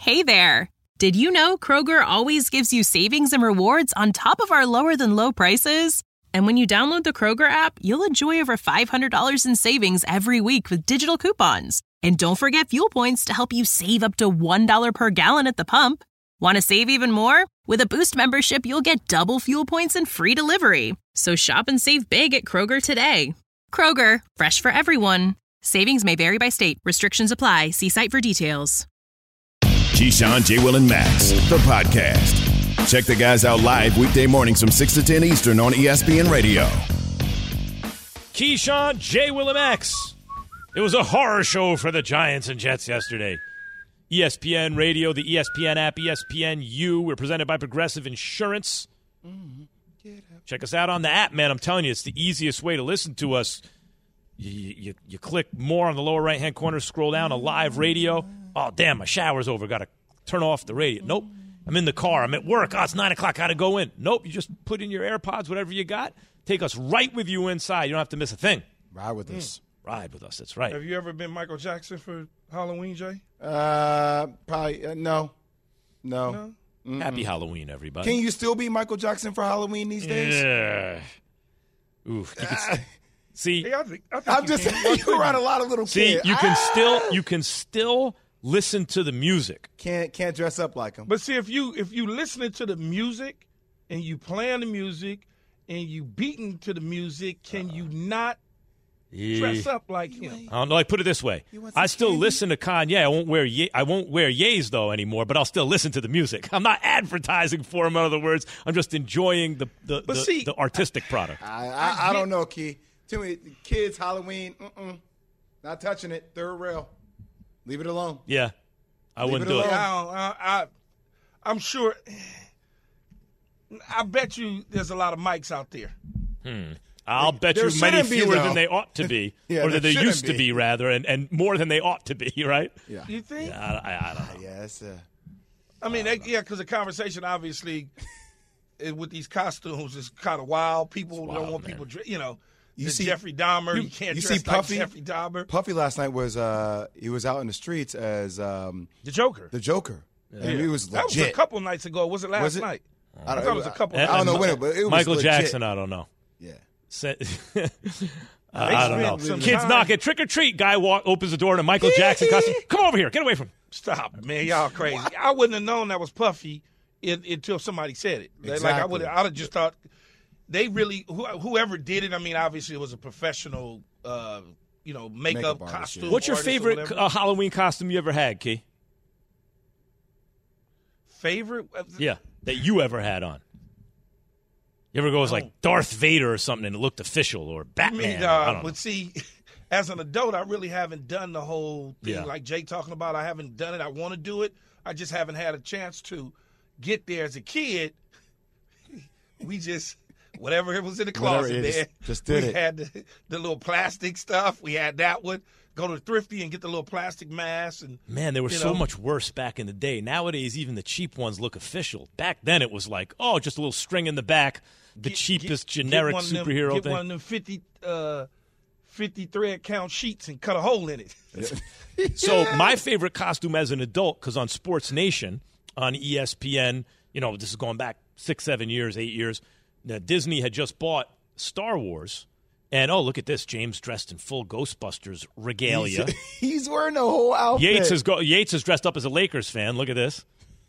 Hey there! Did you know Kroger always gives you savings and rewards on top of our lower-than-low prices? And when you download the Kroger app, you'll enjoy over $500 in savings every week with digital coupons. And don't forget fuel points to help you save up to $1 per gallon at the pump. Want to save even more? With a Boost membership, you'll get double fuel points and free delivery. So shop and save big at Kroger today. Kroger, fresh for everyone. Savings may vary by state. Restrictions apply. See site for details. Keyshawn, J. Will, and Max, the podcast. Check the guys out live weekday mornings from 6 to 10 Eastern on ESPN Radio. Keyshawn, J. Will, and Max. It was a horror show for the Giants and Jets yesterday. ESPN Radio, the ESPN app, ESPNU. We're presented by Progressive Insurance. Check us out on the app, man. I'm telling you, it's the easiest way to listen to us. You click more on the lower right-hand corner, scroll down to live radio. Oh, damn, my shower's over. Got to turn off the radio. Nope. I'm in the car. I'm at work. Oh, it's 9 o'clock. Got to go in. Nope. You just put in your AirPods, whatever you got. Take us right with you inside. You don't have to miss a thing. Ride with us. Ride with us. That's right. Have you ever been Michael Jackson for Halloween, Jay? Probably no. Happy Halloween, everybody. Can you still be Michael Jackson for Halloween these days? Yeah. Oof. You can see, Hey, I think I'm just saying, you're around a lot of little see, kids. you can still listen to the music. Can't dress up like him. But see, if you listening to the music and you playing the music and you beating to the music, can you not dress up like him? I don't know. I put it this way: I still listen to Kanye. I won't wear Ye's though anymore, but I'll still listen to the music. I'm not advertising for him. In other words, I'm just enjoying the artistic product. I don't know, Key. Too many kids, Halloween. Not touching it. Third rail. Leave it alone. Yeah, I wouldn't do it. I'm sure. I bet you there's a lot of mics out there. I'll bet There you many shouldn't be, fewer though. than they ought to be, Yeah, or that there they used to shouldn't be, be. rather, and more than they ought to be, right? Yeah. You think? Yeah, I don't know. Yeah, it's I mean, because the conversation obviously with these costumes is kind of wild. People don't want people, You the see Jeffrey Dahmer. You can't dress see Puffy? like Jeffrey Dahmer. Puffy last night was he was out in the streets as The Joker. the Joker. And he was That legit. was a couple nights ago. Was it last night? I thought it was a couple. I don't know when, but it was Michael legit. Jackson, I don't know. Yeah. I don't know. spent some Kids time- knock it, trick or treat. Guy opens the door in a Michael Jackson costume. Come over here. Get away from him. Stop, man. Y'all crazy. I wouldn't have known that was Puffy until somebody said it. Like Exactly. I'd have just thought they really whoever did it. I mean, obviously it was a professional, makeup Makeup artist, costume. yeah. What's your artist or favorite whatever. Halloween costume you ever had, Key? Favorite? Yeah, that you ever had on. You ever go as like Darth Vader or something and it looked official, or I Batman? mean, I don't know. but see, as an adult, I really haven't done the whole thing Yeah. like Jay talking about. I haven't done it. I want to do it. I just haven't had a chance to get there. As a kid, we just whatever it was in the closet it is, there. just did we it. had the little plastic stuff. We had that one. Go to Thrifty and get the little plastic mask. And Man, they were you so know. much worse back in the day. Nowadays, even the cheap ones look official. Back then, it was like, oh, just a little string in the back, the cheapest generic get one of them- superhero get thing. one of them 50 thread count sheets and cut a hole in it. So my favorite costume as an adult, because on Sports Nation, on ESPN, this is going back 6, 7 years, 8 years, Disney had just bought Star Wars. And, oh, look at this. James dressed in full Ghostbusters regalia. He's wearing the whole outfit. Yates is dressed up as a Lakers fan. Look at this.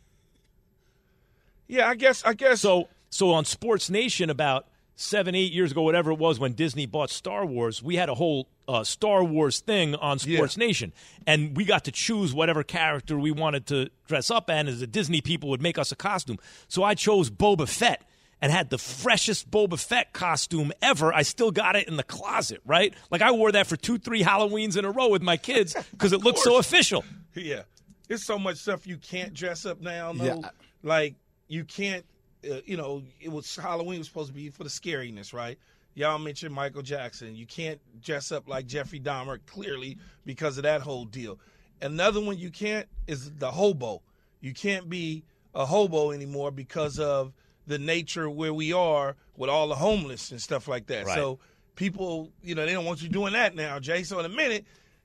Yeah, I guess. So on Sports Nation about 7, 8 years ago, whatever it was, when Disney bought Star Wars, we had a whole Star Wars thing on Sports Nation. And we got to choose whatever character we wanted to dress up in, as the Disney people would make us a costume. So I chose Boba Fett and had the freshest Boba Fett costume ever. I still got it in the closet, right? Like I wore that for 2, 3 Halloweens in a row with my kids because it looked so official. Yeah. There's so much stuff you can't dress up now, though. Yeah. Like, you can't, Halloween was supposed to be for the scariness, right? Y'all mentioned Michael Jackson. You can't dress up like Jeffrey Dahmer, clearly, because of that whole deal. Another one you can't is the hobo. You can't be a hobo anymore because of the nature where we are with all the homeless and stuff like that. Right. So people, they don't want you doing that now, Jay. So in a minute,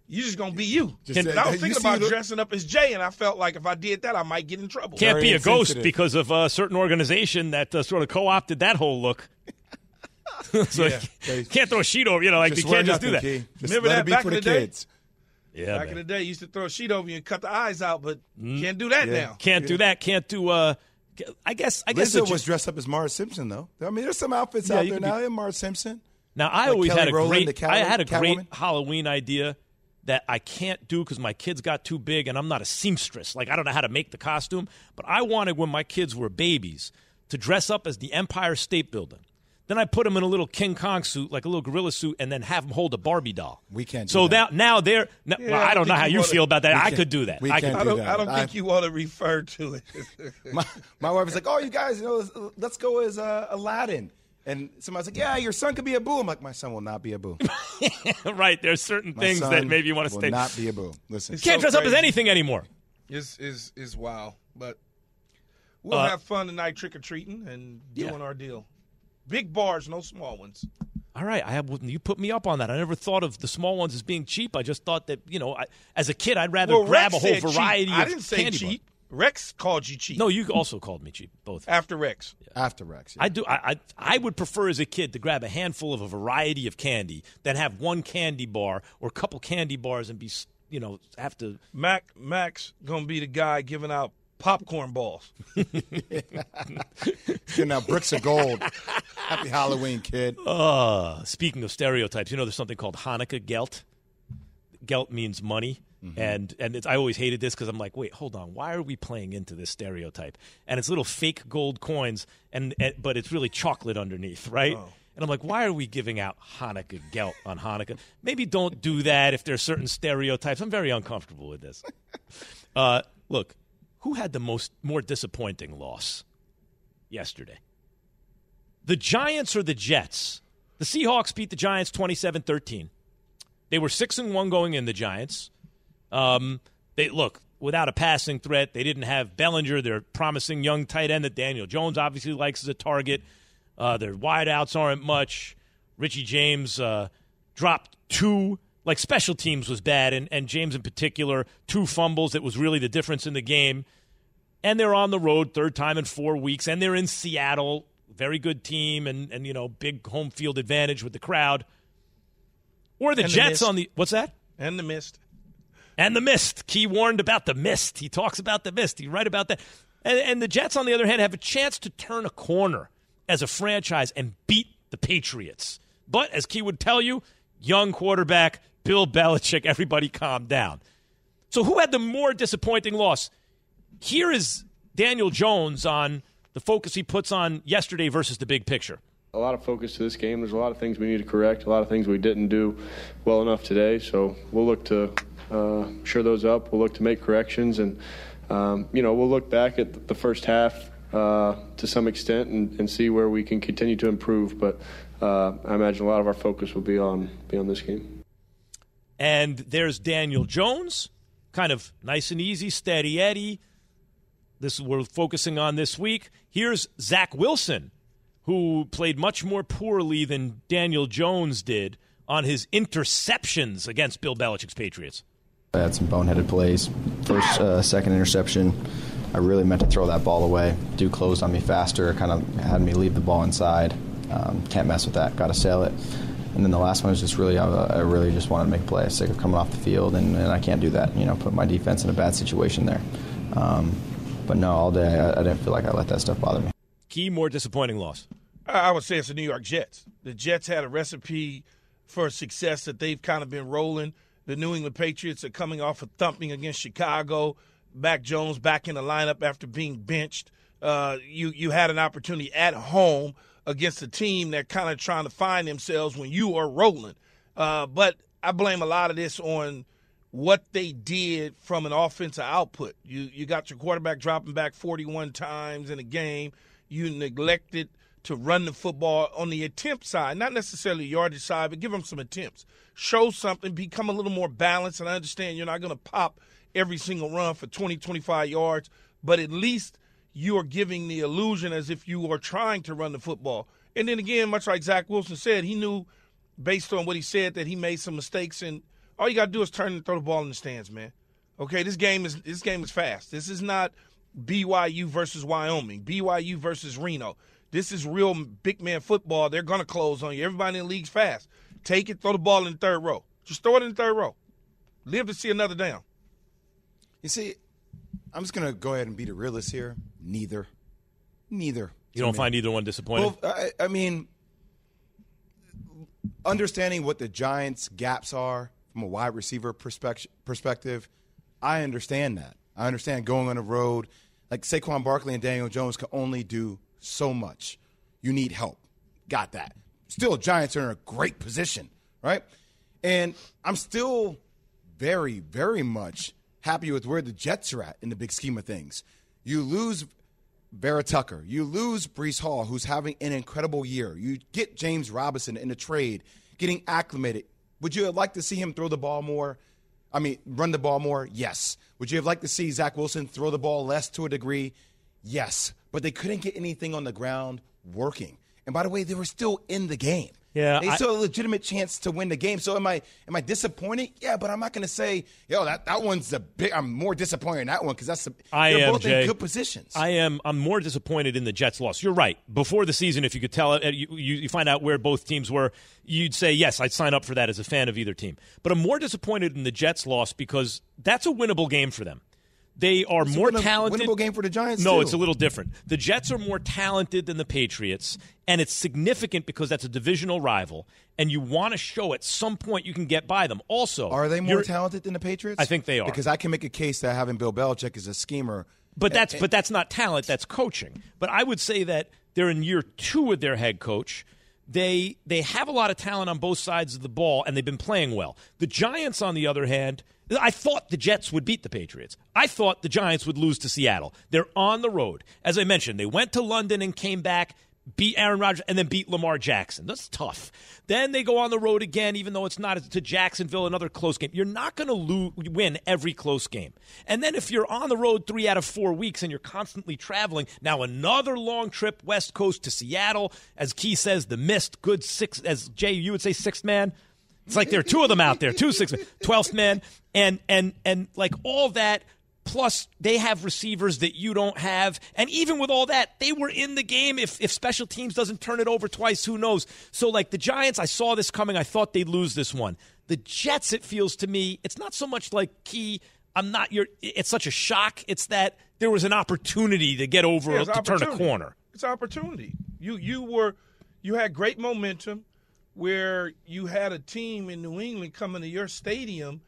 you're just going to be you. Just And I was you thinking see about the- dressing up as Jay, and I felt like if I did that, I might get in trouble. Can't Very be a ghost insensitive. because of a certain organization that sort of co-opted that whole look. So you can't throw a sheet over, like you can't just do that. Key. Just Remember let that it be back for in the the day? kids. Yeah, Back in man. the day, you used to throw a sheet over you and cut the eyes out, but can't do that now. Can't do that. Can't do. I guess. Lizzo was dressed up as Marge Simpson, though. I mean, there's some outfits out you there could now. Marge Simpson. Now I Like always Kelly had a Rowland, great. the I had a great Catwoman. Halloween idea that I can't do because my kids got too big and I'm not a seamstress. Like I don't know how to make the costume, but I wanted when my kids were babies to dress up as the Empire State Building. Then I put them in a little King Kong suit, like a little gorilla suit, and then have them hold a Barbie doll. We can't do So that. now they're. Well, I don't know how you feel about that. I can't- could do that. we I could can't do do that. that. I don't think you want to refer to it. My wife was like, "Oh, you guys, let's go as Aladdin." And somebody's like, "Yeah, your son could be a boo." I'm like, "My son will not be a boo. Right. There's certain My things son that maybe you want to will stay. not be a boo." Listen, It's Can't so dress up as crazy. anything anymore. is wild, but we'll have fun tonight trick-or-treating and doing our deal. Big bars, no small ones. All right, you put me up on that. I never thought of the small ones as being cheap. I just thought that as a kid, I'd rather grab Rex a whole said cheap. variety I of didn't say candy cheap. Rex called you cheap. No, you also called me cheap. Both. After Rex. after Rex, yeah. I do. I would prefer as a kid to grab a handful of a variety of candy than have one candy bar or a couple candy bars and be have to. Max gonna be the guy giving out popcorn balls. Getting out bricks of gold. Happy Halloween, kid. Speaking of stereotypes, there's something called Hanukkah Geld. Geld means money. And I always hated this because I'm like, wait, hold on. Why are we playing into this stereotype? And it's little fake gold coins, but it's really chocolate underneath, right? Oh. And I'm like, why are we giving out Hanukkah Geld on Hanukkah? Maybe don't do that if there's certain stereotypes. I'm very uncomfortable with this. Look, who had the more disappointing loss yesterday? The Giants or the Jets? The Seahawks beat the Giants 27-13. They were 6-1 going in, the Giants. They look without a passing threat. They didn't have Bellinger, their promising young tight end that Daniel Jones obviously likes as a target. Their wideouts aren't much. Richie James dropped 2. Like special teams was bad, and James in particular, 2 fumbles. That was really the difference in the game. And they're on the road, 3rd time in 4 weeks, and they're in Seattle, very good team, and big home field advantage with the crowd. Or the And the Jets mist. on the what's that? And the mist. And the mist. Key warned about the mist. He talks about the mist. He write about that. And the Jets, on the other hand, have a chance to turn a corner as a franchise and beat the Patriots. But as Key would tell you, young quarterback, Bill Belichick, everybody calm down. So who had the more disappointing loss? Here is Daniel Jones on the focus he puts on yesterday versus the big picture. A lot of focus to this game. There's a lot of things we need to correct, a lot of things we didn't do well enough today. So we'll look to shore those up. We'll look to make corrections, and we'll look back at the first half to some extent and see where we can continue to improve. But I imagine a lot of our focus will be on this game. And there's Daniel Jones, kind of nice and easy, steady Eddie. This is what we're focusing on this week. Here's Zach Wilson, who played much more poorly than Daniel Jones did on his interceptions against Bill Belichick's Patriots. I had some boneheaded plays. First, second interception, I really meant to throw that ball away. Duke closed on me faster, kind of had me leave the ball inside. Can't mess with that, got to sail it. And then the last one was just really, I really just wanted to make a play. I was sick of coming off the field, and I can't do that, put my defense in a bad situation there. But no, all day I didn't feel like I let that stuff bother me. Key, more disappointing loss. I would say it's the New York Jets. The Jets had a recipe for success that they've kind of been rolling. The New England Patriots are coming off a thumping against Chicago. Mac Jones back in the lineup after being benched. You had an opportunity at home against a team that kind of trying to find themselves when you are rolling. But I blame a lot of this on what they did from an offensive output. You got your quarterback dropping back 41 times in a game. You neglected to run the football on the attempt side, not necessarily yardage side, but give them some attempts. Show something, become a little more balanced, and I understand you're not going to pop every single run for 20, 25 yards, but at least you are giving the illusion as if you are trying to run the football. And then again, much like Zach Wilson said, he knew based on what he said that he made some mistakes all you got to do is turn and throw the ball in the stands, man. Okay, this game is fast. This is not BYU versus Wyoming, BYU versus Reno. This is real big man football. They're going to close on you. Everybody in the league's fast. Take it, throw the ball in the third row. Just throw it in the third row. Live to see another down. You see, I'm just going to go ahead and be the realist here. Neither. You don't find either one disappointing? Well, I mean, understanding what the Giants' gaps are from a wide receiver perspective, I understand that. I understand going on the road. Like Saquon Barkley and Daniel Jones can only do so much. You need help. Got that. Still, Giants are in a great position, right? And I'm still very, very much happy with where the Jets are at in the big scheme of things. You lose Vera Tucker. You lose Breece Hall, who's having an incredible year. You get James Robinson in a trade, getting acclimated. Would you have liked to see him throw the ball more? Run the ball more? Yes. Would you have liked to see Zach Wilson throw the ball less to a degree? Yes. But they couldn't get anything on the ground working. And by the way, they were still in the game. Yeah, they still had a legitimate chance to win the game. So am I disappointed? Yeah, but I'm not going to say, that one's I'm more disappointed in that one because they're both in good positions. I'm more disappointed in the Jets' loss. You're right. Before the season, if you could tell it, you find out where both teams were, you'd say, yes, I'd sign up for that as a fan of either team. But I'm more disappointed in the Jets' loss because that's a winnable game for them. They are more talented. Winnable game for the Giants, No, too. It's a little different. The Jets are more talented than the Patriots, and it's significant because that's a divisional rival, and you want to show at some point you can get by them. Also, are they more talented than the Patriots? I think they are. Because I can make a case that having Bill Belichick as a schemer. But that's not talent, that's coaching. But I would say that they're in year 2 with their head coach. They have a lot of talent on both sides of the ball, and they've been playing well. The Giants, on the other hand, I thought the Jets would beat the Patriots. I thought the Giants would lose to Seattle. They're on the road. As I mentioned, they went to London and came back, beat Aaron Rodgers, and then beat Lamar Jackson. That's tough. Then they go on the road again, even though it's not to Jacksonville, another close game. You're not going to win every close game. And then if you're on the road 3 out of 4 weeks and you're constantly traveling, now another long trip west coast to Seattle. As Key says, the missed good six, as Jay, you would say sixth man. It's like there are 2 of them out there, 2 6 men, 12th man, and like all that. Plus, they have receivers that you don't have. And even with all that, they were in the game. If special teams doesn't turn it over twice, who knows? So, like the Giants, I saw this coming. I thought they'd lose this one. The Jets, it feels to me, it's not so much like Key. It's such a shock. It's that there was an opportunity to get over to turn a corner. It's opportunity. You had great momentum, where you had a team in New England coming to your stadium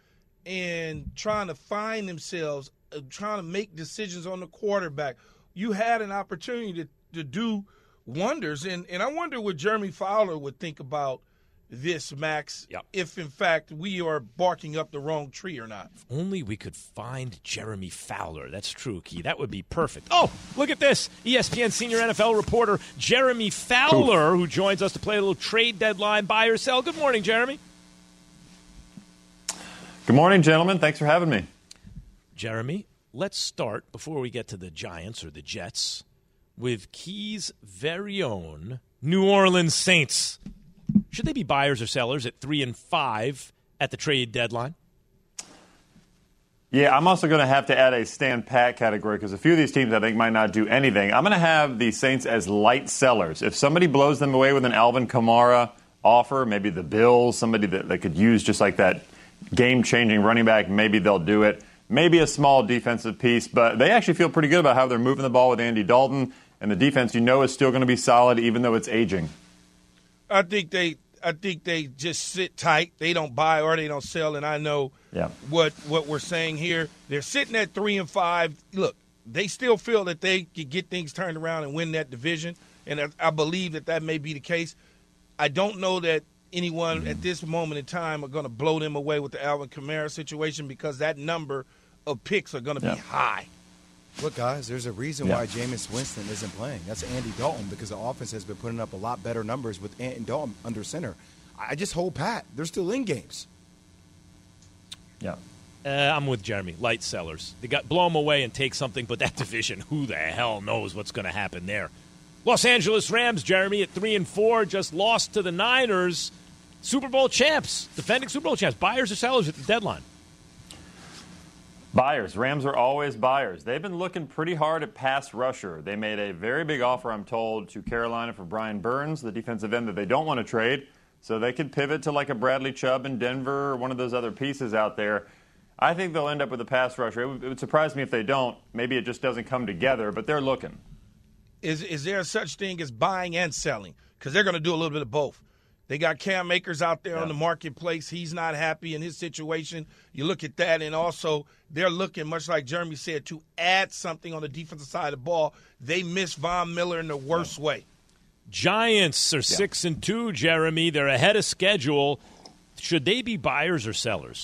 and trying to find themselves, trying to make decisions on the quarterback. You had an opportunity to do wonders. And I wonder what Jeremy Fowler would think about this, Max, if, in fact, we are barking up the wrong tree or not. If only we could find Jeremy Fowler. That's true, Key. That would be perfect. Oh, look at this. ESPN senior NFL reporter Jeremy Fowler, who joins us to play a little trade deadline buy or sell. Good morning, Jeremy. Good morning, gentlemen. Thanks for having me. Jeremy, let's start, before we get to the Giants or the Jets, with Key's very own New Orleans Saints. Should they be buyers or sellers at 3-5 at the trade deadline? Yeah, I'm also going to have to add a stand pat category because a few of these teams I think might not do anything. I'm going to have the Saints as light sellers. If somebody blows them away with an Alvin Kamara offer, maybe the Bills, somebody that they could use just like that game-changing running back, maybe they'll do it. Maybe a small defensive piece, but they actually feel pretty good about how they're moving the ball with Andy Dalton, and the defense, is still going to be solid even though it's aging. I think they just sit tight. They don't buy or they don't sell, and I know what we're saying here. They're sitting at 3-5. Look, they still feel that they could get things turned around and win that division, and I believe that may be the case. I don't know that anyone at this moment in time are going to blow them away with the Alvin Kamara situation because that number of picks are going to be high. Look, guys, there's a reason why Jameis Winston isn't playing. That's Andy Dalton, because the offense has been putting up a lot better numbers with Andy Dalton under center. I just hold pat. They're still in games. Yeah. I'm with Jeremy. Light sellers. They got blow them away and take something, but that division, who the hell knows what's going to happen there? Los Angeles Rams, Jeremy, at 3-4, just lost to the Niners. Super Bowl champs, defending Super Bowl champs, buyers or sellers at the deadline? Buyers. Rams are always buyers. They've been looking pretty hard at pass rusher. They made a very big offer, I'm told, to Carolina for Brian Burns, the defensive end that they don't want to trade. So they could pivot to like a Bradley Chubb in Denver or one of those other pieces out there. I think they'll end up with a pass rusher. It would surprise me if they don't. Maybe it just doesn't come together, but they're looking. Is there such thing as buying and selling? Because they're going to do a little bit of both. They got Cam Akers out there on the marketplace. He's not happy in his situation. You look at that, and also they're looking, much like Jeremy said, to add something on the defensive side of the ball. They miss Von Miller in the worst way. Giants are 6-2, Jeremy. They're ahead of schedule. Should they be buyers or sellers?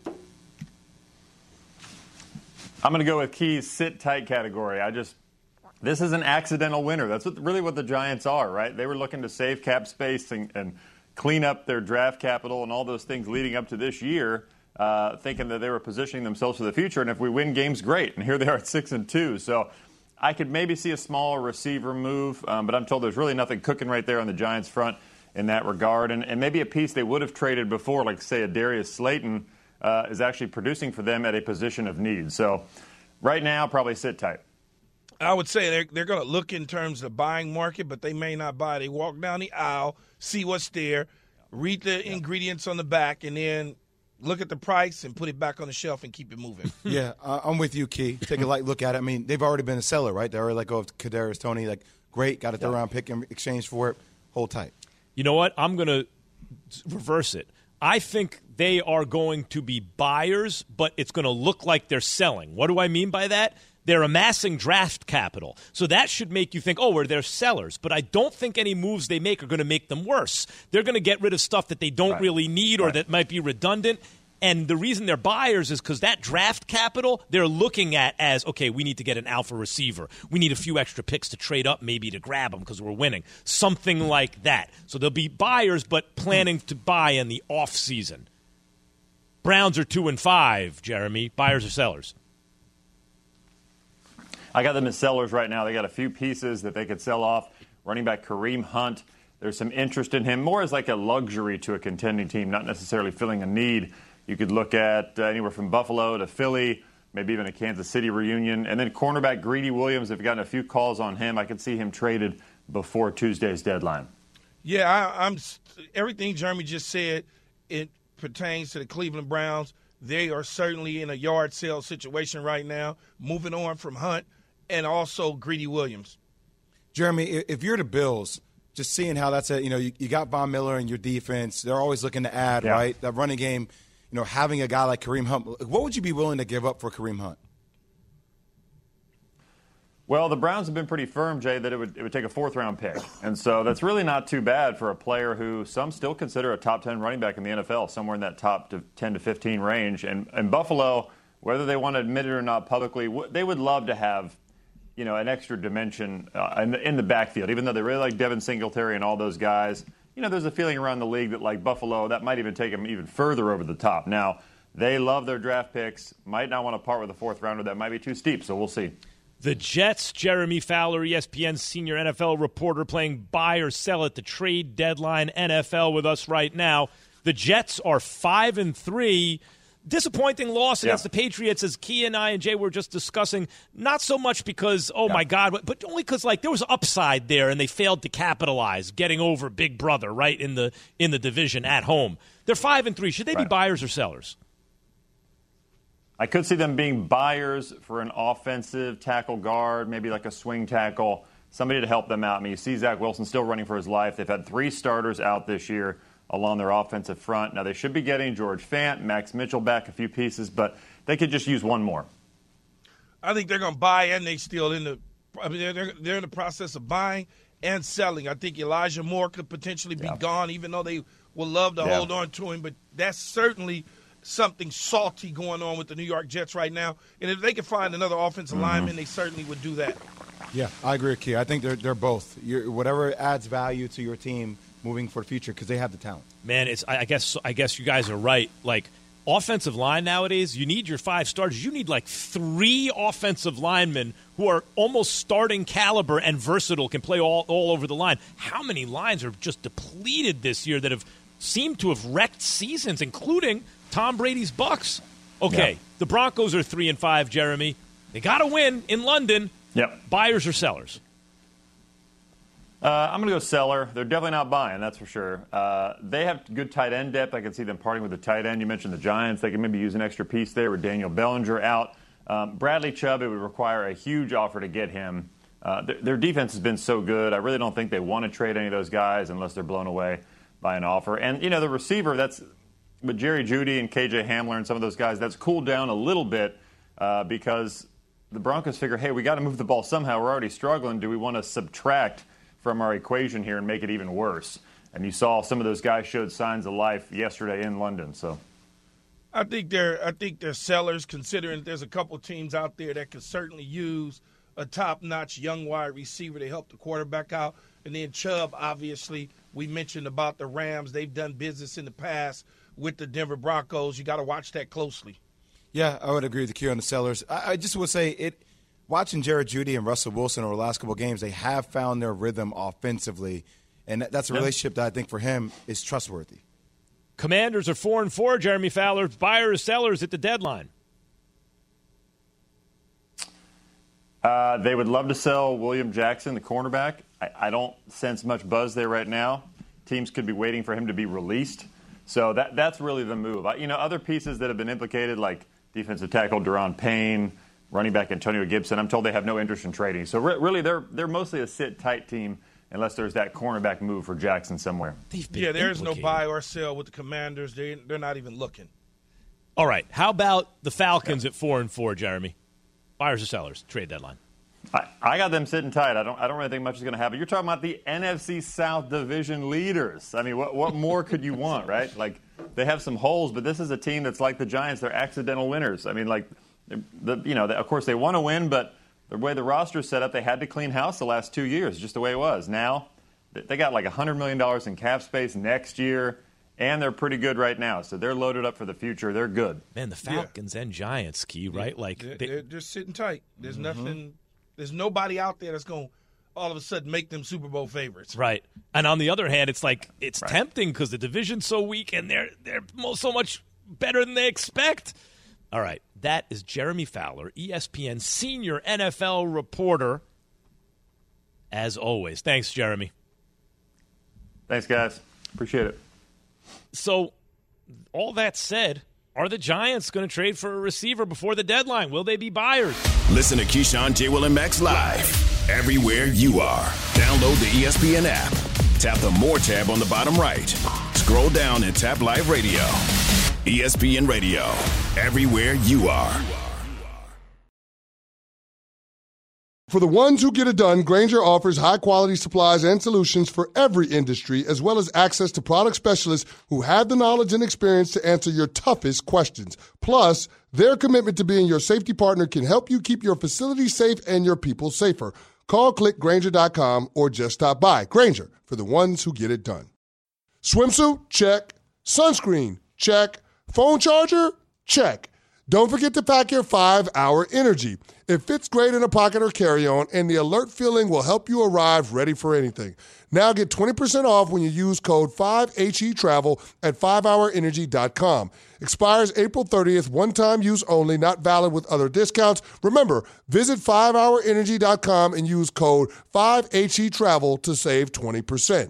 I'm going to go with Key's sit-tight category. This is an accidental winner. That's really what the Giants are, right? They were looking to save cap space and clean up their draft capital and all those things leading up to this year, thinking that they were positioning themselves for the future. And if we win games, great. And here they are at 6-2. So I could maybe see a smaller receiver move, but I'm told there's really nothing cooking right there on the Giants front in that regard. And maybe a piece they would have traded before, like, say, a Darius Slayton, is actually producing for them at a position of need. So right now, probably sit tight. I would say they're going to look in terms of buying market, but they may not buy. They walk down the aisle, see what's there, read the ingredients on the back, and then look at the price and put it back on the shelf and keep it moving. Yeah, I'm with you, Key. Take a light look at it. I mean, they've already been a seller, right? They already let go of Kadarius Toney. Like, great, got a third-round pick in exchange for it. Hold tight. You know what? I'm going to reverse it. I think they are going to be buyers, but it's going to look like they're selling. What do I mean by that? They're amassing draft capital. So that should make you think, well, they're sellers. But I don't think any moves they make are going to make them worse. They're going to get rid of stuff that they don't really need or that might be redundant. And the reason they're buyers is because that draft capital they're looking at as, okay, we need to get an alpha receiver. We need a few extra picks to trade up maybe to grab them because we're winning. Something like that. So they'll be buyers but planning to buy in the offseason. Browns are 2-5, Jeremy. Buyers or sellers? I got them as sellers right now. They got a few pieces that they could sell off. Running back Kareem Hunt, there's some interest in him, more as like a luxury to a contending team, not necessarily filling a need. You could look at anywhere from Buffalo to Philly, maybe even a Kansas City reunion. And then cornerback Greedy Williams, they've gotten a few calls on him. I could see him traded before Tuesday's deadline. Yeah, I'm everything Jeremy just said, it pertains to the Cleveland Browns. They are certainly in a yard sale situation right now, moving on from Hunt and also Greedy Williams. Jeremy, if you're the Bills, just seeing how that's you got Von Miller in your defense. They're always looking to add, right? That running game, having a guy like Kareem Hunt. What would you be willing to give up for Kareem Hunt? Well, the Browns have been pretty firm, Jay, that it would take a fourth-round pick. And so that's really not too bad for a player who some still consider a top 10 running back in the NFL, somewhere in that top 10 to 15 range. And Buffalo, whether they want to admit it or not publicly, they would love to have an extra dimension in the backfield, even though they really like Devin Singletary and all those guys. There's a feeling around the league that, like Buffalo, that might even take them even further over the top. Now, they love their draft picks, might not want to part with a fourth rounder. That might be too steep, so we'll see. The Jets, Jeremy Fowler, ESPN senior NFL reporter, playing buy or sell at the trade deadline NFL with us right now. The Jets are 5-3. Disappointing loss against the Patriots, as Key and I and Jay were just discussing. Not so much because, my God, but only because there was upside there and they failed to capitalize, getting over Big Brother right in the division at home. They're 5-3. Should they be buyers or sellers? I could see them being buyers for an offensive tackle guard, maybe like a swing tackle, somebody to help them out. I mean, you see Zach Wilson still running for his life. They've had 3 starters out this year along their offensive front. Now, they should be getting George Fant, Max Mitchell back a few pieces, but they could just use one more. I think they're going to buy, and they're in the process of buying and selling. I think Elijah Moore could potentially be gone, even though they would love to hold on to him. But that's certainly something salty going on with the New York Jets right now. And if they could find another offensive lineman, they certainly would do that. Yeah, I agree with Key. I think they're both. Whatever adds value to your team moving for the future, because they have the talent. Man, I guess you guys are right. Like, offensive line nowadays, you need your 5 starters. You need like 3 offensive linemen who are almost starting caliber and versatile, can play all over the line. How many lines are just depleted this year that have seem to have wrecked seasons, including Tom Brady's Bucs. Okay, The Broncos are 3-5, Jeremy. They got to win in London. Yep. Buyers or sellers? I'm going to go seller. They're definitely not buying, that's for sure. They have good tight end depth. I can see them parting with the tight end. You mentioned the Giants. They can maybe use an extra piece there with Daniel Bellinger out. Bradley Chubb, it would require a huge offer to get him. Their defense has been so good. I really don't think they want to trade any of those guys unless they're blown away by an offer. And, the receiver, with Jerry Jeudy and KJ Hamler and some of those guys, that's cooled down a little bit because the Broncos figure, hey, we got to move the ball somehow. We're already struggling. Do we want to subtract from our equation here and make it even worse? And you saw some of those guys showed signs of life yesterday in London. So I think they're sellers, considering there's a couple teams out there that could certainly use a top-notch young wide receiver to help the quarterback out. And then Chubb, obviously, we mentioned about the Rams. They've done business in the past with the Denver Broncos. You got to watch that closely. Yeah, I would agree with the Q on the sellers. I just would say watching Jared Jeudy and Russell Wilson over the last couple of games, they have found their rhythm offensively, and that's a relationship that I think for him is trustworthy. Commanders are 4-4, Jeremy Fowler. Buyers, sellers at the deadline. They would love to sell William Jackson, the cornerback. I don't sense much buzz there right now. Teams could be waiting for him to be released. So that's really the move. Other pieces that have been implicated, like defensive tackle Daron Payne, running back Antonio Gibson, I'm told they have no interest in trading. So really they're mostly a sit-tight team unless there's that cornerback move for Jackson somewhere. There's no buy or sell with the Commanders. They're not even looking. All right. How about the Falcons at 4-4, Jeremy? Buyers or sellers? Trade deadline. I got them sitting tight. I don't really think much is going to happen. You're talking about the NFC South division leaders. I mean, what more could you want, right? Like, they have some holes, but this is a team that's like the Giants. They're accidental winners. I mean, like, of course they want to win, but the way the roster is set up, they had to clean house the last 2 years, just the way it was. Now, they got like $100 million in cap space next year, and they're pretty good right now. So they're loaded up for the future. They're good. Man, the Falcons and Giants, Key, right? Like they're sitting tight. There's nothing. There's nobody out there that's going to all of a sudden make them Super Bowl favorites. Right. And on the other hand, it's like it's tempting because the division's so weak and they're so much better than they expect. All right. That is Jeremy Fowler, ESPN senior NFL reporter. As always. Thanks, Jeremy. Thanks, guys. Appreciate it. So, all that said, are the Giants going to trade for a receiver before the deadline? Will they be buyers? Listen to Keyshawn, J. Will, and Max live everywhere you are. Download the ESPN app. Tap the More tab on the bottom right. Scroll down and tap Live Radio. ESPN Radio, everywhere you are. For the ones who get it done, Grainger offers high-quality supplies and solutions for every industry, as well as access to product specialists who have the knowledge and experience to answer your toughest questions. Plus, their commitment to being your safety partner can help you keep your facility safe and your people safer. Call, click Grainger.com, or just stop by. Grainger, for the ones who get it done. Swimsuit? Check. Sunscreen? Check. Phone charger? Check. Don't forget to pack your 5-Hour Energy. It fits great in a pocket or carry-on, and the alert feeling will help you arrive ready for anything. Now get 20% off when you use code 5HETRAVEL at 5hourenergy.com. Expires April 30th, one-time use only, not valid with other discounts. Remember, visit 5hourenergy.com and use code 5HETRAVEL to save 20%.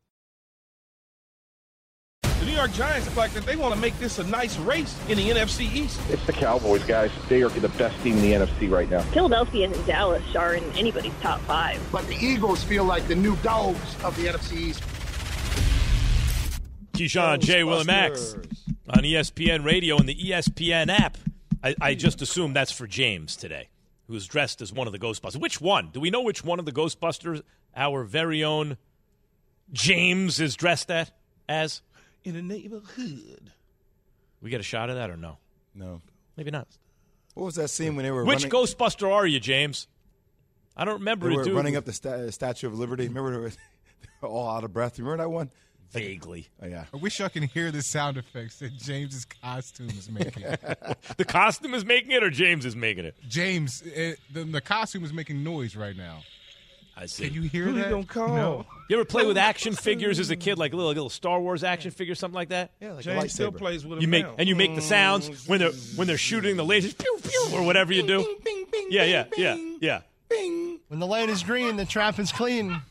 The New York Giants look like that they want to make this a nice race in the NFC East. It's the Cowboys, guys. They are the best team in the NFC right now. Philadelphia and Dallas are in anybody's top 5. But the Eagles feel like the new dogs of the NFC East. Keyshawn, J. Will, and Max on ESPN Radio and the ESPN app. I just assume that's for James today, who's dressed as one of the Ghostbusters. Which one? Do we know which one of the Ghostbusters our very own James is dressed as? In the neighborhood. We get a shot of that or no? No. Maybe not. What was that scene when they were Which Ghostbuster are you, James? I don't remember. They were running up the Statue of Liberty. Remember they were all out of breath. Remember that one? Vaguely. Oh, yeah. I wish I can hear the sound effects that James's costume is making. The costume is making it or James is making it? James, the costume is making noise right now. I see. Can you hear Who that? he gonna call? No. You ever play with action figures as a kid, like a little Star Wars action figure, something like that? Yeah, like James a still lightsaber. plays with him You make now. and you make the sounds when they're shooting the lasers, pew pew, or whatever you do. Bing, bing, bing, Yeah, bing, yeah. bing. When the light is green, the trap is clean.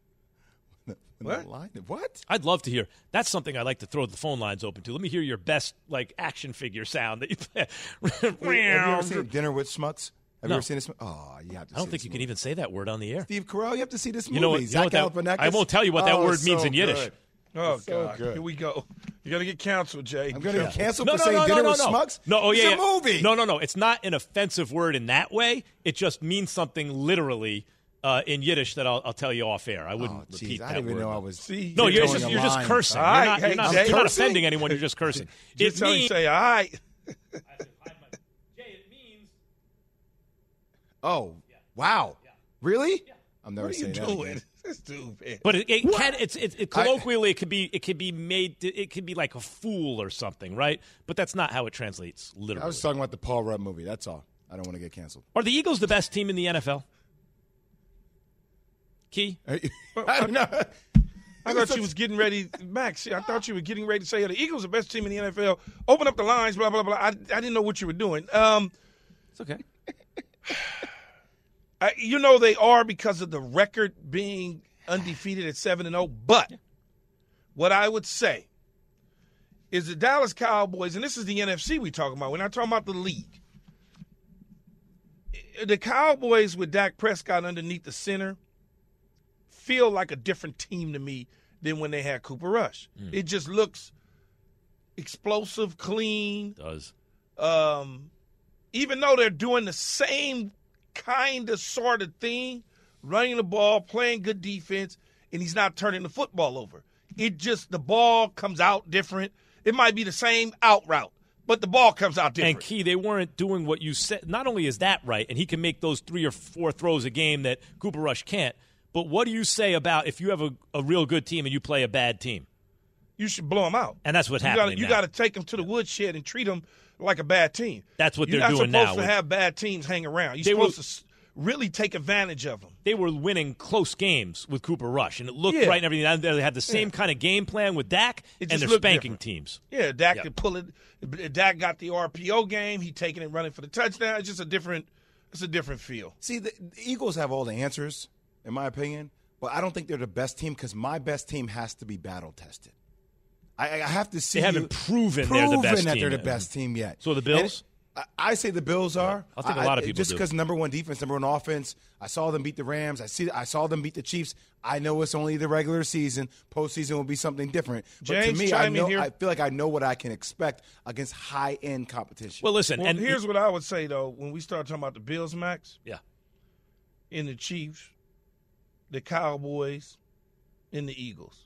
What? I'd love to hear. That's something I'd like to throw the phone lines open to. Let me hear your best action figure sound that you play. Have you ever seen Dinner with Schmucks? Have No. you ever seen this? Oh, you have to. I don't think you can even say that word on the air. Steve Carell, you have to see this movie. You know what? Zach that, Galifianakis. I won't tell you what that word it's means so in Yiddish. good. Oh, So God. good. Here we go. You're going to get canceled, Jay. I'm going to get canceled No, for saying Dinner with Schmucks? No, oh yeah, It's a movie. No. It's not an offensive word in that way. It just means something literally in Yiddish that I'll tell you off air. I wouldn't Oh, repeat jeez, I that didn't even word. know I was. See, No, you're towing a just line. cursing. All right, You're hey, not Jay. offending anyone. You're just cursing. Just tell him means- say, all right. Jay, it means. Oh, wow. Really? I'm never What are you saying that doing? again. That's stupid. But it can. It's colloquially. It could be made. It could be like a fool or something, right? But that's not how it translates literally. I was talking about the Paul Rudd movie. That's all. I don't want to get canceled. Are the Eagles the best team in the NFL? Key? I don't know. I thought you was getting ready, Max. I thought you were getting ready to say the Eagles are the best team in the NFL. Open up the lines, blah blah blah. I didn't know what you were doing. It's okay. You know they are because of the record being undefeated at 7-0. But what I would say is the Dallas Cowboys, and this is the NFC we're talking about. We're not talking about the league. The Cowboys with Dak Prescott underneath the center feel like a different team to me than when they had Cooper Rush. It just looks explosive, clean. It does. Even though they're doing the same kind of sort of thing, running the ball, playing good defense, and he's not turning the football over. It just, the ball comes out different. It might be the same out route, but the ball comes out different. And Key, they weren't doing what you said. Not only is that right, and he can make those 3 or 4 throws a game that Cooper Rush can't, but what do you say about if you have a real good team and you play a bad team? You should blow them out. And that's what's happening You now. got to take them to the woodshed and treat them like a bad team. That's what You're they're doing now. not supposed to have bad teams hang around. You're supposed to really take advantage of them. They were winning close games with Cooper Rush, and it looked Yeah. right and everything. They had the same kind of game plan with Dak, It and just they're looked spanking different. teams. Yeah, Dak could pull it. Dak got the RPO game. He taking it, running for the touchdown. It's just a different feel. See, the Eagles have all the answers, in my opinion, but I don't think they're the best team because my best team has to be battle tested. I have to see. They haven't proven they're the best that team they're the yet. best team yet. So the Bills? And I say the Bills are. I think a lot of people just do. because number one defense, number one offense. I saw them beat the Rams. I saw them beat the Chiefs. I know it's only the regular season. Postseason will be something different. But James, to me, chime in here. I feel like I know what I can expect against high end competition. Well, listen, Well, and here's what I would say though: when we start talking about the Bills, Max, yeah, and the Chiefs, the Cowboys, and the Eagles,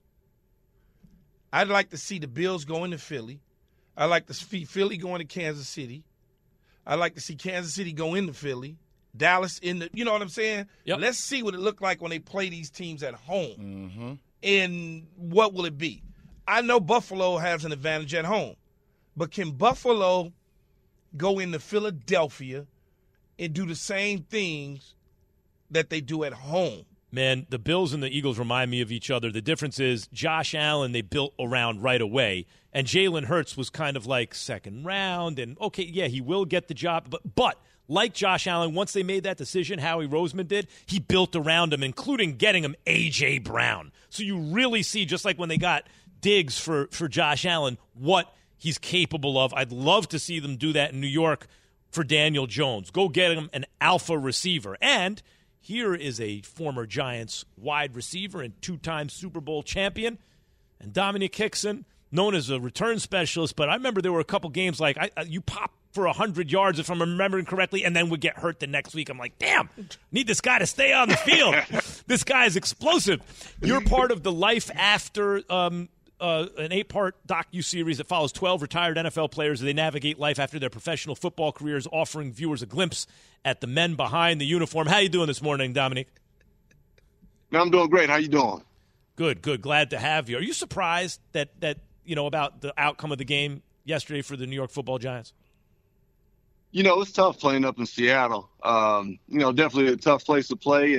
I'd like to see the Bills go into Philly. I'd like to see Philly going to Kansas City. I'd like to see Kansas City go into Philly. Dallas in the, you know what I'm saying? Yep. Let's see what it looked like when they play these teams at home. Mm-hmm. And what will it be? I know Buffalo has an advantage at home, but can Buffalo go into Philadelphia and do the same things that they do at home? man, the Bills and the Eagles remind me of each other. The difference is Josh Allen they built around right away, and Jalen Hurts was kind of like second round. And, okay, yeah, he will get the job. But like Josh Allen, once they made that decision, Howie Roseman did, he built around him, including getting him A.J. Brown. So you really see, just like when they got Diggs for Josh Allen, what he's capable of. I'd love to see them do that in New York for Daniel Jones. Go get him an alpha receiver. And here is a former Giants wide receiver and two-time Super Bowl champion, and Dominic Hickson, known as a return specialist. But I remember there were a couple games like you pop for 100 yards, if I'm remembering correctly, and then would get hurt the next week. I'm like, damn, need this guy to stay on the field. This guy is explosive. You're part of the Life After an 8-part docu-series that follows 12 retired NFL players as they navigate life after their professional football careers, offering viewers a glimpse at the men behind the uniform. How you doing this morning, Dominic? Man, I'm doing great. How you doing? Good. Glad to have you. Are you surprised that about the outcome of the game yesterday for the New York Football Giants? You know, it's tough playing up in Seattle. Definitely a tough place to play, and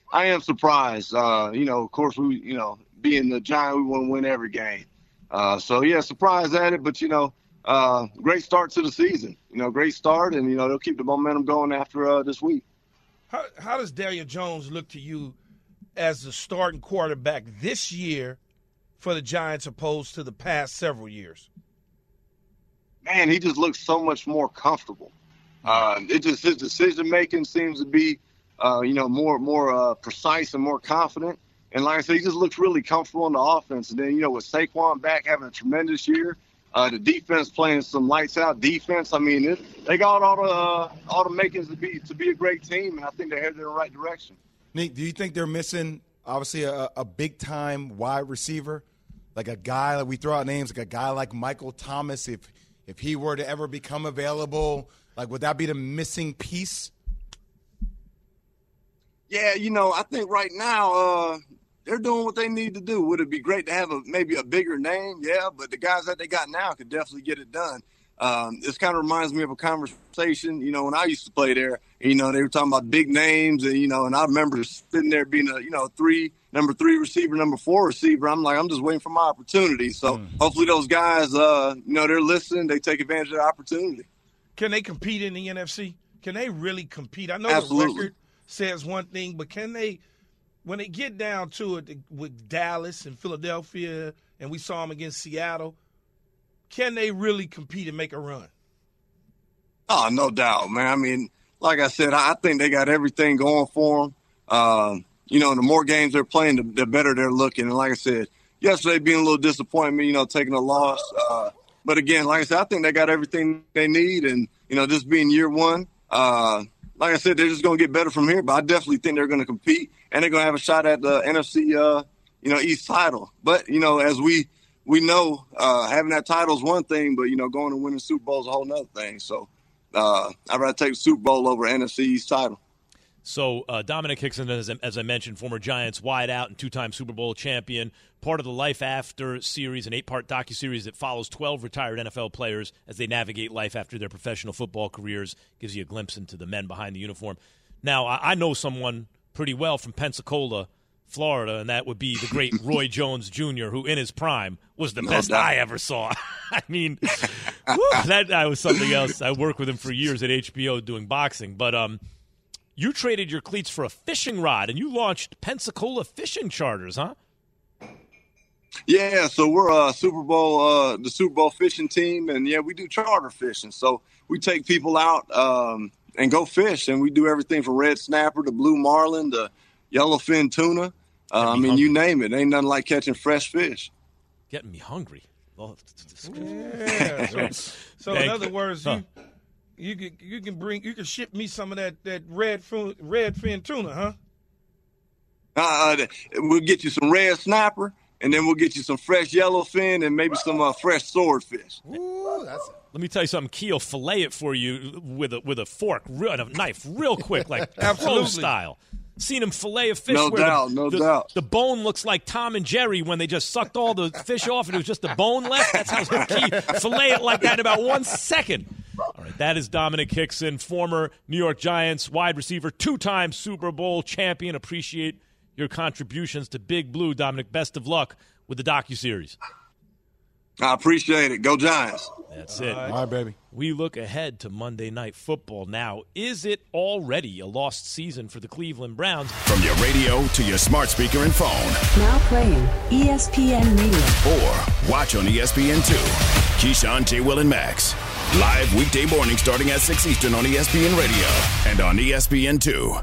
I am surprised. Of course, being the Giant, we want to win every game. Surprised at it, but, great start to the season. Great start, and, they'll keep the momentum going after this week. How does Daniel Jones look to you as the starting quarterback this year for the Giants opposed to the past several years? Man, he just looks so much more comfortable. His decision-making seems to be, more precise and more confident. And like I said, he just looks really comfortable in the offense. And then, with Saquon back having a tremendous year, the defense playing some lights-out defense. I mean, they got all the makings to be a great team, and I think they're headed in the right direction. Nick, do you think they're missing, obviously, a big-time wide receiver? Like a guy, like we throw out names, like a guy like Michael Thomas, if he were to ever become available, like would that be the missing piece? Yeah, I think right now they're doing what they need to do. Would it be great to have maybe a bigger name? Yeah, but the guys that they got now could definitely get it done. This kind of reminds me of a conversation, when I used to play there. They were talking about big names, and I remember sitting there being number 3 receiver, number 4 receiver. I'm like, I'm just waiting for my opportunity. So hopefully those guys, they're listening. They take advantage of the opportunity. Can they compete in the NFC? Can they really compete? I know Absolutely. The record says one thing, but can they, when they get down to it with Dallas and Philadelphia, and we saw them against Seattle, can they really compete and make a run? Oh, no doubt, man. I mean, like I said, I think they got everything going for them. The more games they're playing, the better they're looking. And like I said, yesterday being a little disappointment, taking a loss. But again, like I said, I think they got everything they need. And, this being year one, like I said, they're just going to get better from here. But I definitely think they're going to compete, and they're going to have a shot at the NFC, East title. But, as we know, having that title is one thing, but, going and winning Super Bowl is a whole nother thing. So I'd rather take the Super Bowl over NFC East title. So Dominic Hickson, as I mentioned, former Giants wideout and 2-time Super Bowl champion, part of the Life After series, an 8-part docuseries that follows 12 retired NFL players as they navigate life after their professional football careers, gives you a glimpse into the men behind the uniform. Now, I know someone pretty well from Pensacola, Florida, and that would be the great Roy Jones Jr., who in his prime was the best I ever saw. I mean, that guy was something else. I worked with him for years at HBO doing boxing, but you traded your cleats for a fishing rod, and you launched Pensacola Fishing Charters, huh? Yeah, so we're the Super Bowl fishing team, and, we do charter fishing. So we take people out and go fish, and we do everything from red snapper to blue marlin to yellowfin tuna. You name it. Ain't nothing like catching fresh fish. Getting me hungry. Oh, yeah. So in other words, you can ship me some of that red fin tuna, huh? We'll get you some red snapper, and then we'll get you some fresh yellowfin and maybe some fresh swordfish. Ooh, let me tell you something. Keel, fillet it for you with a fork, and a knife, real quick, like pro style. Seen him fillet a fish. No doubt. The bone looks like Tom and Jerry when they just sucked all the fish off and it was just the bone left. That's how he fillet it like that in about 1 second. All right, that is Dominic Hickson, former New York Giants wide receiver, 2-time Super Bowl champion. Appreciate your contributions to Big Blue, Dominic. Best of luck with the docuseries. I appreciate it. Go Giants. That's it. All right, baby. We look ahead to Monday Night Football now. Is it already a lost season for the Cleveland Browns? From your radio to your smart speaker and phone. Now playing ESPN Radio. Or watch on ESPN2. Keyshawn, J. Will, and Max. Live weekday morning starting at 6 Eastern on ESPN Radio and on ESPN2.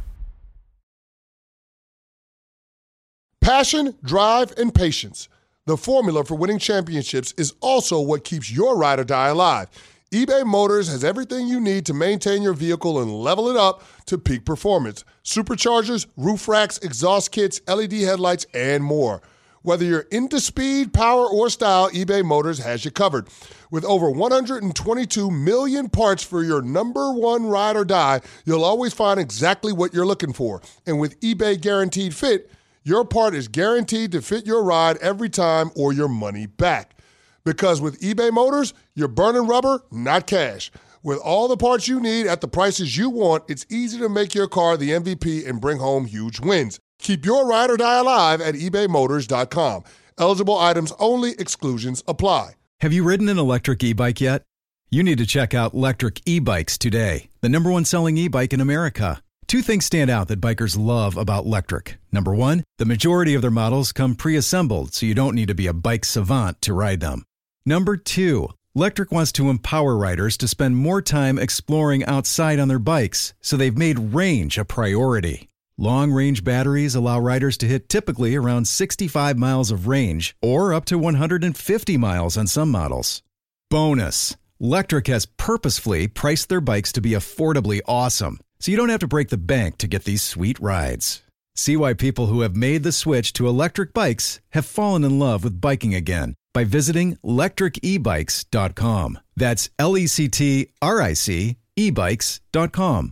Passion, drive, and patience. The formula for winning championships is also what keeps your ride or die alive. eBay Motors has everything you need to maintain your vehicle and level it up to peak performance. Superchargers, roof racks, exhaust kits, LED headlights, and more. Whether you're into speed, power, or style, eBay Motors has you covered. With over 122 million parts for your number one ride or die, you'll always find exactly what you're looking for. And with eBay Guaranteed Fit, your part is guaranteed to fit your ride every time or your money back. Because with eBay Motors, you're burning rubber, not cash. With all the parts you need at the prices you want, it's easy to make your car the MVP and bring home huge wins. Keep your ride or die alive at ebaymotors.com. Eligible items only. Exclusions apply. Have you ridden an electric e-bike yet? You need to check out Lectric E-Bikes today, the #1 selling e-bike in America. Two things stand out that bikers love about Lectric. Number one, the majority of their models come pre-assembled, so you don't need to be a bike savant to ride them. Number two, Lectric wants to empower riders to spend more time exploring outside on their bikes, so they've made range a priority. Long-range batteries allow riders to hit typically around 65 miles of range, or up to 150 miles on some models. Bonus, Lectric has purposefully priced their bikes to be affordably awesome, so you don't have to break the bank to get these sweet rides. See why people who have made the switch to electric bikes have fallen in love with biking again by visiting lectricebikes.com. That's LECTRIC ebikes.com.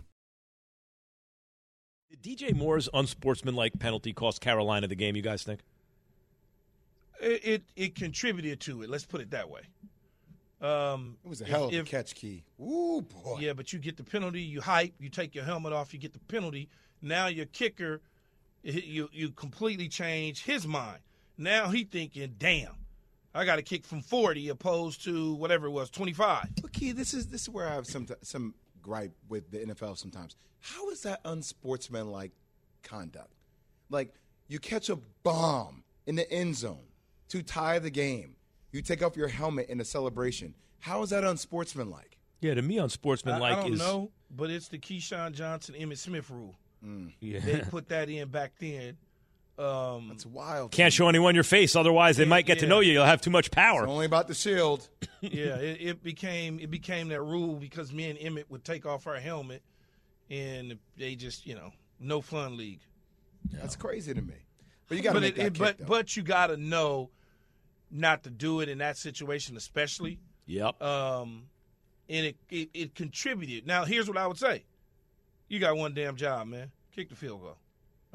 Did DJ Moore's unsportsmanlike penalty cost Carolina the game, you guys think? It contributed to it. Let's put it that way. It was a hell of a catch, Key. Ooh, boy. Yeah, but you get the penalty, you hype, you take your helmet off, you get the penalty. Now your kicker, you completely change his mind. Now he thinking, damn, I got to kick from 40 opposed to whatever it was, 25. But Key, this is where I have some gripe with the NFL sometimes. How is that unsportsmanlike conduct? Like, you catch a bomb in the end zone to tie the game. You take off your helmet in a celebration. How is that unsportsmanlike? Yeah, to me, unsportsmanlike is... I don't know, but it's the Keyshawn Johnson, Emmitt Smith rule. Yeah. They put that in back then. That's wild. Can't show anyone your face, otherwise they might get to know you. You'll have too much power. It's only about the shield. Yeah, it became that rule because me and Emmitt would take off our helmet, and they just, no fun league. Yeah. That's crazy to me. But you got to make that kick, though. But you got to know not to do it in that situation, especially. Yep. And it contributed. Now, here's what I would say: you got one damn job, man. Kick the field goal.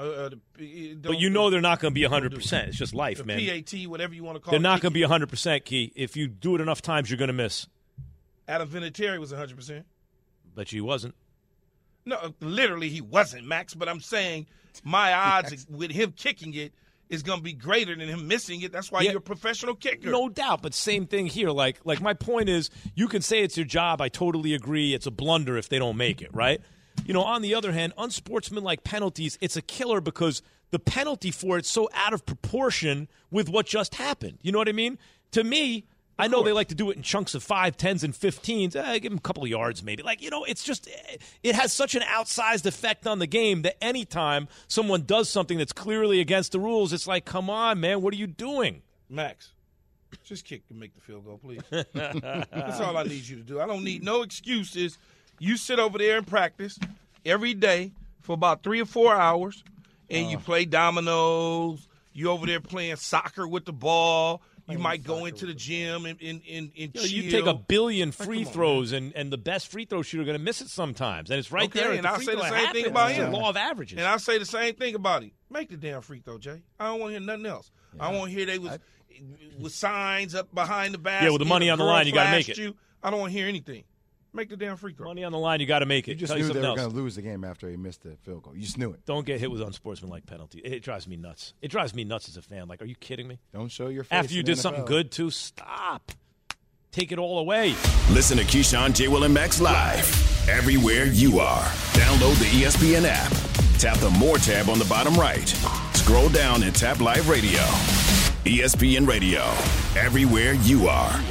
But you know they're not going to be 100%. It's just life, man. PAT, whatever you want to call it. They're not going to be 100%, Key. If you do it enough times, you're going to miss. Adam Vinatieri was 100%. But he wasn't. No, literally he wasn't, Max. But I'm saying my odds with him kicking it is going to be greater than him missing it. That's why you're a professional kicker. No doubt, but same thing here. Like my point is, you can say it's your job. I totally agree. It's a blunder if they don't make it, right? On the other hand, unsportsmanlike penalties, it's a killer because the penalty for it's so out of proportion with what just happened. You know what I mean? To me, I know they like to do it in chunks of 5, 10s, and 15s. Give them a couple of yards maybe. It's just it has such an outsized effect on the game that anytime someone does something that's clearly against the rules, it's like, come on, man, what are you doing? Max, just kick and make the field goal, please. That's all I need you to do. I don't need no excuses. You sit over there and practice every day for about 3 or 4 hours, and you play dominoes. You over there playing soccer with the ball. You might go into the gym and chill. You take a billion free throws, and the best free throw shooter going to miss it sometimes. And it's right there. And I'll say the same thing about him. It's the law of averages. And I'll say the same thing about him. Make the damn free throw, Jay. I don't want to hear nothing else. Yeah. I don't want to hear they was with signs up behind the basket. Yeah, with the money on the line, you got to make it. I don't want to hear anything. Make the damn free throw. Money on the line, you got to make it. You just knew they were going to lose the game after he missed the field goal. You just knew it. Don't get hit with unsportsmanlike penalty. It drives me nuts. It drives me nuts as a fan. Like, are you kidding me? Don't show your face. After you did something good, too, stop. Take it all away. Listen to Keyshawn, J. Will, and Max live everywhere you are. Download the ESPN app. Tap the More tab on the bottom right. Scroll down and tap Live Radio. ESPN Radio. Everywhere you are.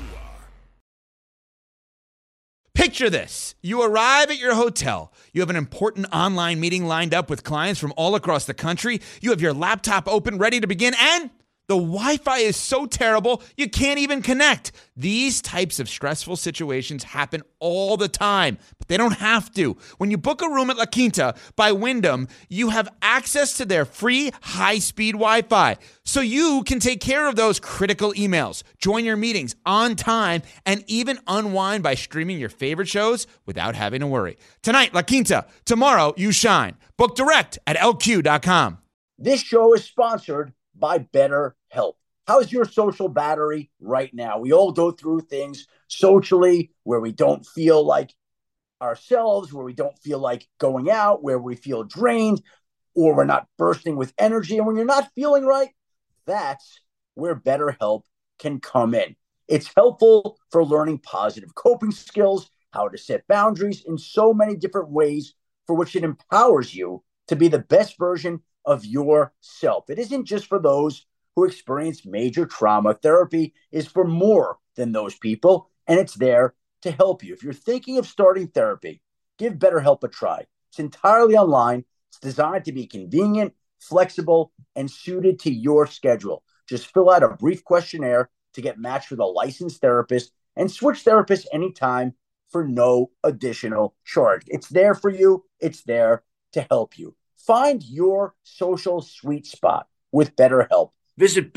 Picture this. You arrive at your hotel. You have an important online meeting lined up with clients from all across the country. You have your laptop open, ready to begin, and the Wi-Fi is so terrible, you can't even connect. These types of stressful situations happen all the time, but they don't have to. When you book a room at La Quinta by Wyndham, you have access to their free high-speed Wi-Fi, so you can take care of those critical emails, join your meetings on time, and even unwind by streaming your favorite shows without having to worry. Tonight, La Quinta. Tomorrow, you shine. Book direct at LQ.com. This show is sponsored by BetterHelp. How's your social battery right now? We all go through things socially where we don't feel like ourselves, where we don't feel like going out, where we feel drained. or we're not bursting with energy, and when you're not feeling right, that's where BetterHelp can come in. It's helpful for learning positive coping skills, how to set boundaries in so many different ways, for which it empowers you to be the best version of yourself. It isn't just for those who experience major trauma. Therapy is for more than those people, and it's there to help you. If you're thinking of starting therapy, give BetterHelp a try. It's entirely online. It's designed to be convenient, flexible, and suited to your schedule. Just fill out a brief questionnaire to get matched with a licensed therapist and switch therapists anytime for no additional charge. It's there for you. It's there to help you. Find your social sweet spot with BetterHelp. Visit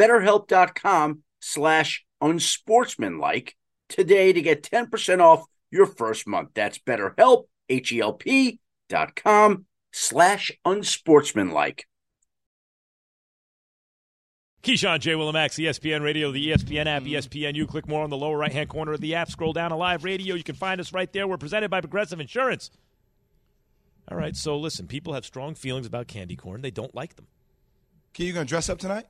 BetterHelp.com/unsportsmanlike today to get 10% off your first month. That's BetterHelp, HELP.com/unsportsmanlike. Keyshawn, J. Willimax, ESPN Radio, the ESPN app, ESPNU. Click more on the lower right-hand corner of the app. Scroll down to Live Radio. You can find us right there. We're presented by Progressive Insurance. All right, so listen, people have strong feelings about candy corn. They don't like them. Key, you going to dress up tonight?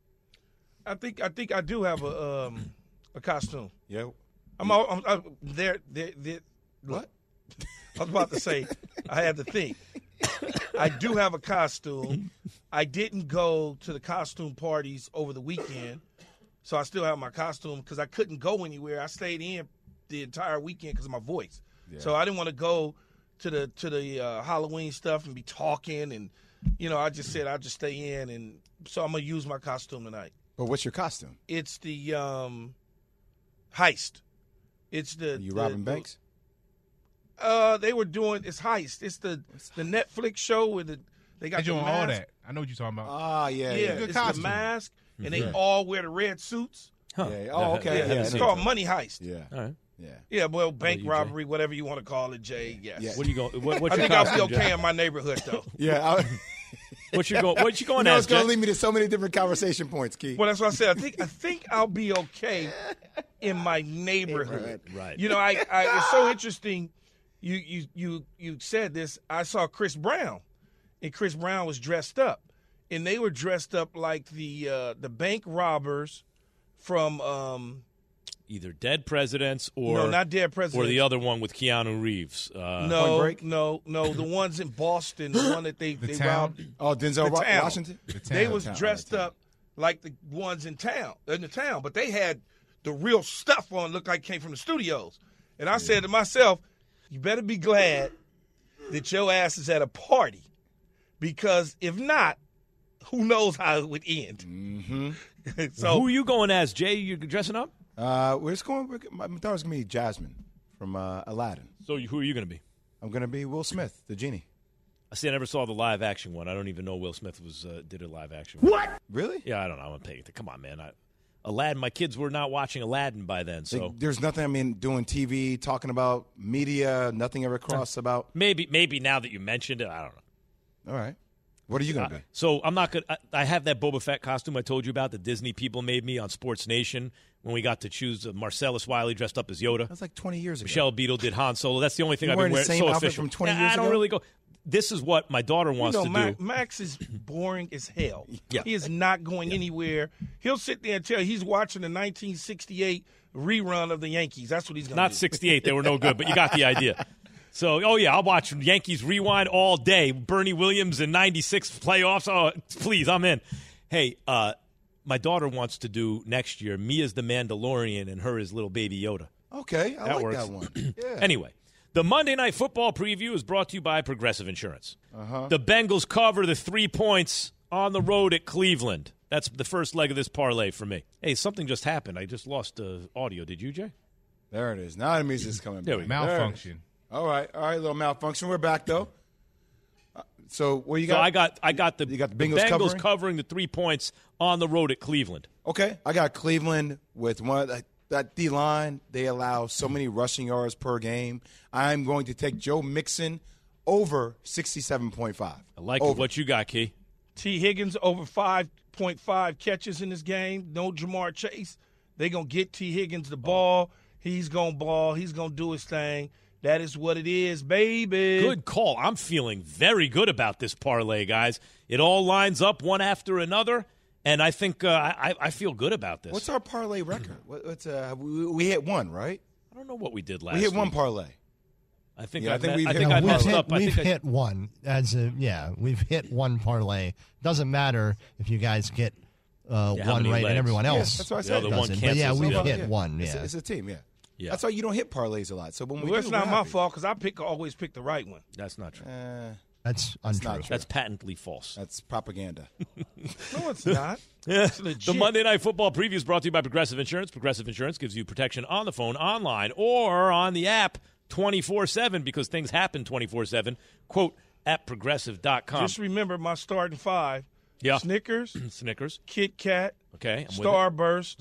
I think I do have a costume. Yeah. I'm there. What? I was about to say, I had to think. I do have a costume. I didn't go to the costume parties over the weekend, so I still have my costume because I couldn't go anywhere. I stayed in the entire weekend because of my voice. Yeah. So I didn't want to go to the Halloween stuff and be talking, and I just said I'll just stay in, and so I'm gonna use my costume tonight. But what's your costume? It's the heist. It's you robbing banks? They were doing it's heist. It's the Netflix show where they got doing the mask. all that. I know what you're talking about. Ah, yeah. It's costume. The mask, and they all wear the red suits. Huh. Yeah. Oh, okay. Yeah, it's called Money Heist. Yeah. All right. Yeah. Yeah. Well, bank robbery, whatever you want to call it, Jay. Yes. Yeah. What are you going? I think I'll be okay in my neighborhood, though. Yeah. What you going as? It's going to lead me to so many different conversation points, Key. Well, that's what I said. I think I'll be okay in my neighborhood. Right. It's so interesting. You said this. I saw Chris Brown, and Chris Brown was dressed up, and they were dressed up like the bank robbers from either Dead Presidents or not Dead Presidents, or the other one with Keanu Reeves. No, the ones in Boston, the one that they robbed. Oh, Denzel Washington. They was dressed up like the ones in the town, but they had the real stuff on. Looked like it came from the studios, and I said to myself, you better be glad that your ass is at a party, because if not, who knows how it would end. Mm-hmm. So who are you going as, Jay? You dressing up? We're just going. I thought it was going to be Jasmine from Aladdin. So who are you going to be? I'm going to be Will Smith, the genie. I never saw the live action one. I don't even know Will Smith did a live action one. What? Really? Yeah, I don't know. I'm going to pay it. Come on, man. Aladdin, my kids were not watching Aladdin by then. So there's nothing, doing TV, talking about media, nothing ever crossed about. Maybe now that you mentioned it, I don't know. All right. What are you going to be? So I'm not going to – I have that Boba Fett costume I told you about that Disney people made me on Sports Nation when we got to choose Marcellus Wiley dressed up as Yoda. That was like 20 years ago. Michelle Beadle did Han Solo. That's the only thing I've been wearing. The same so outfit official. From 20 years ago? I don't really go – this is what my daughter wants to do. Max is boring as hell. Yeah. He is not going anywhere. He'll sit there and tell you he's watching the 1968 rerun of the Yankees. That's what he's going to do. Not 68. They were no good, but you got the idea. So, I'll watch Yankees Rewind all day. Bernie Williams in 96 playoffs. Oh, please, I'm in. Hey, my daughter wants to do next year me as the Mandalorian and her as little baby Yoda. Okay, I like works. that one. Yeah. Anyway. The Monday Night Football preview is brought to you by Progressive Insurance. Uh-huh. The Bengals cover the 3 points on the road at Cleveland. That's the first leg of this parlay for me. Hey, something just happened. I just lost audio. Did you, Jay? There it is. Now the music's coming back. Malfunction. All right, little malfunction. We're back, though. So what you got? So I got the Bengals covering the 3 points on the road at Cleveland. Okay. I got Cleveland with that D-line. They allow so many rushing yards per game. I'm going to take Joe Mixon over 67.5. I like it. What you got, Key? T. Higgins over 5.5 catches in this game. No Jamar Chase. They're going to get T. Higgins the ball. He's going to ball. He's going to do his thing. That is what it is, baby. Good call. I'm feeling very good about this parlay, guys. It all lines up one after another, and I think I feel good about this. What's our parlay record? We hit one, right? I don't know what we did last week. We hit one week. parlay. I think we've hit one. We've hit one parlay. Doesn't matter if you guys get one right and everyone else. Yes, that's what I said. But we've hit one. Yeah, it's a team. Yeah. That's why you don't hit parlays a lot. So when it's not my fault because I always pick the right one. That's not true. That's untrue. Not true. That's patently false. That's propaganda. No, it's not. It's the Monday Night Football preview is brought to you by Progressive Insurance. Progressive Insurance gives you protection on the phone, online, or on the app 24/7 because things happen 24/7. Quote at progressive.com. Just remember my starting five. Yeah. Snickers. Snickers. Kit Kat. Okay. Starburst.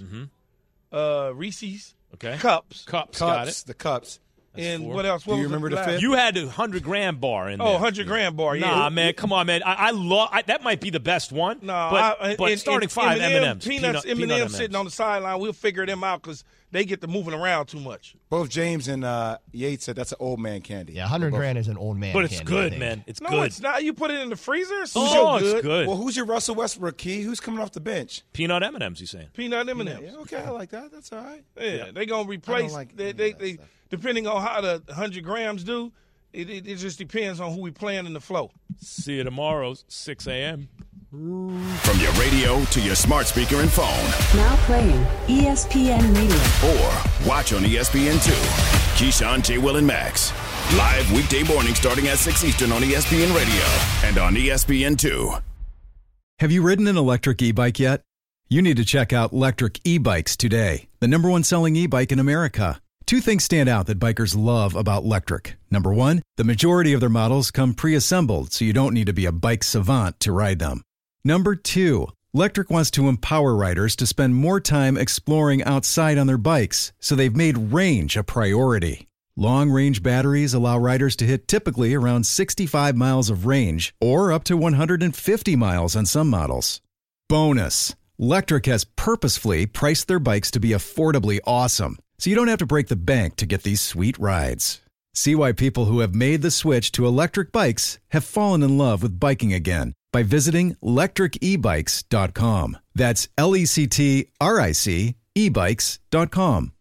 Reese's. Okay. Cups. Got it. The cups. That's and 4. what else? Do you remember the fifth? You had a 100-gram bar in there. 100-gram bar, yeah. Nah, man, come on, man. I love that might be the best one. No, but starting five, M&M's. Peanuts, M&M's sitting on the sideline. We'll figure them out because they get to moving around too much. Both James and Yates said that's an old man candy. Yeah, 100 grand is an old man candy. But it's good, thing. man. It's good. No, it's not. You put it in the freezer. It's it's good. Well, who's your Russell Westbrook, Key? Who's coming off the bench? Peanut M&M's, you saying? Peanut M&M's. Yeah, okay, I like that. That's all right. Yeah. They're going to replace. They depending on how the 100 grams do, it just depends on who we playing in the flow. See you tomorrow, 6 a.m. From your radio to your smart speaker and phone. Now playing ESPN Radio. Or watch on ESPN2. Keyshawn, J. Will, and Max. Live weekday morning starting at 6 Eastern on ESPN Radio and on ESPN2. Have you ridden an electric e-bike yet? You need to check out Electric E-Bikes today, the #1 selling e-bike in America. Two things stand out that bikers love about Electric. Number one, the majority of their models come pre-assembled, so you don't need to be a bike savant to ride them. Number two, Electric wants to empower riders to spend more time exploring outside on their bikes, so they've made range a priority. Long-range batteries allow riders to hit typically around 65 miles of range, or up to 150 miles on some models. Bonus, Electric has purposefully priced their bikes to be affordably awesome, so you don't have to break the bank to get these sweet rides. See why people who have made the switch to electric bikes have fallen in love with biking again by visiting lectricebikes.com. That's LECTRIC ebikes.com.